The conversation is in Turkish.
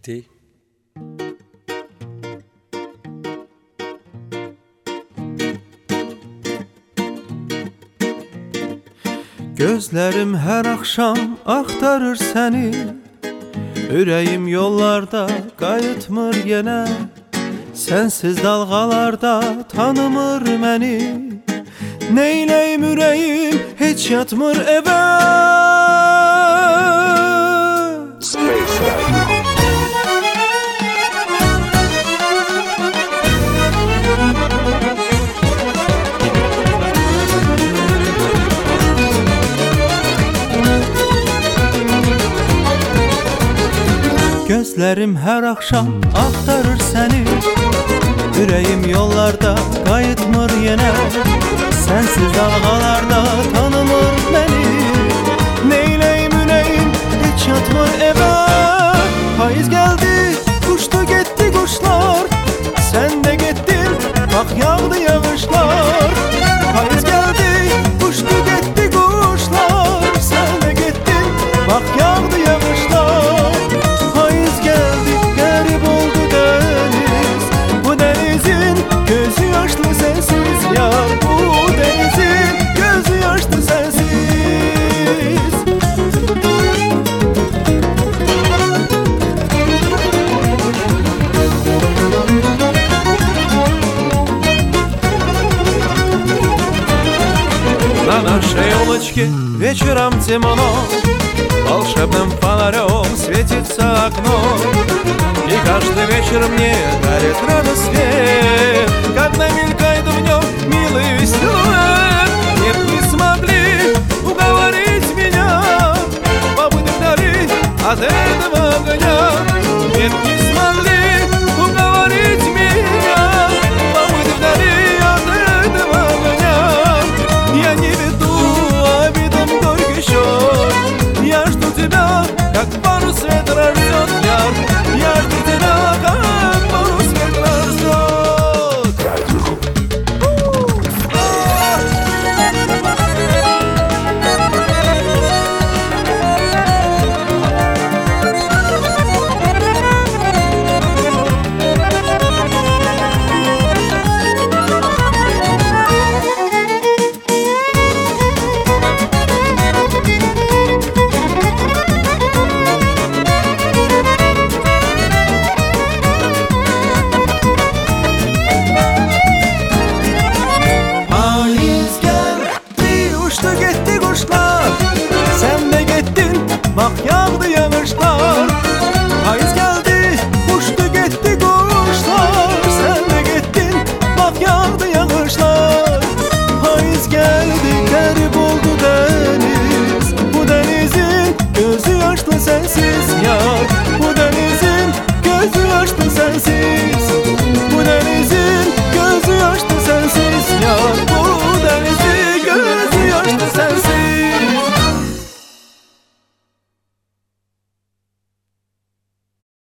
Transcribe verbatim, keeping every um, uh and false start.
Bitti. Gözlerim her akşam aktarır seni, yüreğim yollarda qayıtmır yenə. Sensiz dalgalarda tanımır məni, neyleyim yüreğim hiç yatmır eve. Gözlerim her akşam aktarır seni, yüreğim yollarda qayıtmır yenə. Sensiz dalgalarda tanımır beni, neyleyim yüreğim hiç yatmır eve. Payız geldi, uçtu gitti kuşlar, sen de gittin, bak yağdı yağışlar. Payız geldi, uçtu gitti kuşlar, sen de gittin, bak yağdı yağışlar. Payız geldi, garip oldu deniz, bu denizin gözü yaşlı sensiz yar. Bu denizin gözü yaşlı sensiz. На нашей улочке вечером темно, волшебным фонарем светится окно. И каждый вечер мне дарит радость свет, когда мелькает в нем милый